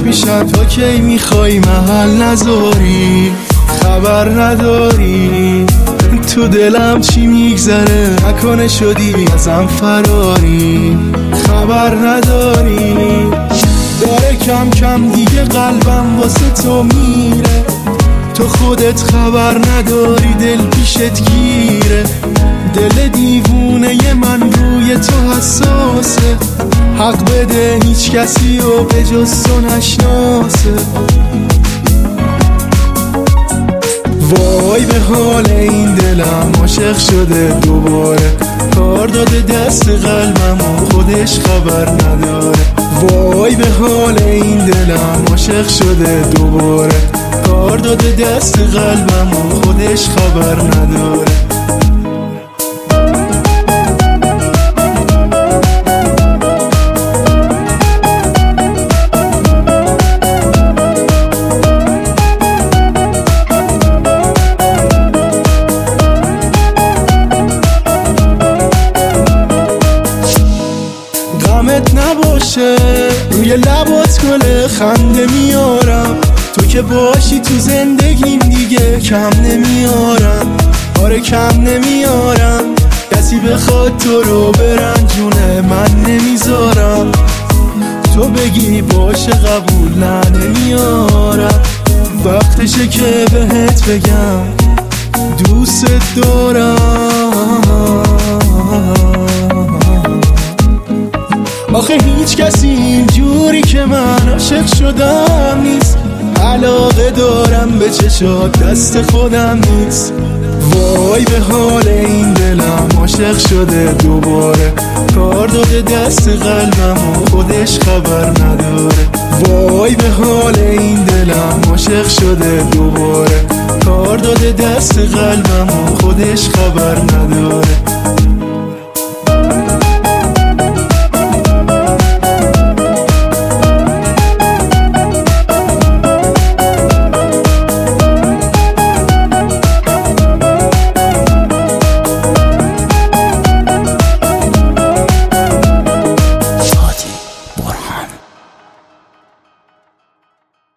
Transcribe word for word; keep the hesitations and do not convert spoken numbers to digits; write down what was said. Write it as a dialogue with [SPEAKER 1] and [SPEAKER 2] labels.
[SPEAKER 1] میشن تا کی میخوای محل نذاری، خبر نداری تو دلم چی میگذره، نکنه شدی ازم فراری، خبر نداری داره کم کم دیگه قلبم واسه تو میره، تو خودت خبر نداری دل پیشت گیره، دل دیوونه من روی تو حساسه، حق بده هیچ کسی رو به جز تو نشناسه. وای به حال این دلم عاشق شده دوباره، کار داده دست قلبم و خودش خبر نداره، وای به حال این دلم عاشق شده دوباره، کار داده دست قلبم و خودش خبر نداره. غمت نباشه روی لبات گل خنده میارم، تو که باشی تو زندگیم دیگه کم نمیارم، آره کم نمیارم، کسی بخواد تو رو برنجونه من نمیذارم، تو بگی باشه قبول نه نمیارم، وقتشه که بهت بگم دوست دارم. آخه هیچ کسی اینجوری که من عاشق شدم نیست، علاقه دارم به چشات دست خودم نیست، وای به حال این دلم عاشق شده دوباره، کار داده دست قلبم و خودش خبر نداره، وای به حال این دلم عاشق شده دوباره، کار داده دست قلبم و خودش خبر نداره.